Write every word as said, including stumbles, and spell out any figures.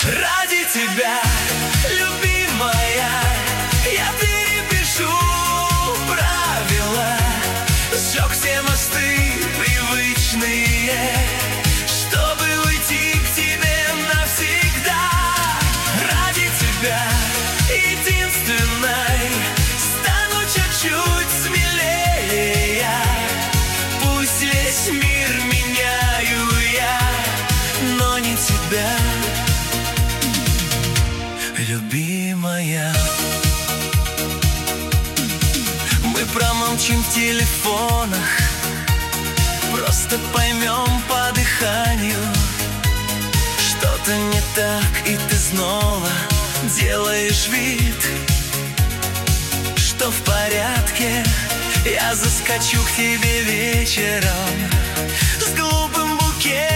Ради тебя, любимая, я перепишу правила, сжег все мосты привычные, чтобы уйти к тебе навсегда. Ради тебя, единственной, стану чуть-чуть смелее я. Пусть весь мир меняю я, но не тебя, любимая. Мы промолчим в телефонах, просто поймем по дыханию. Что-то не так, и ты снова делаешь вид, что в порядке. Я заскочу к тебе вечером с глупым букетом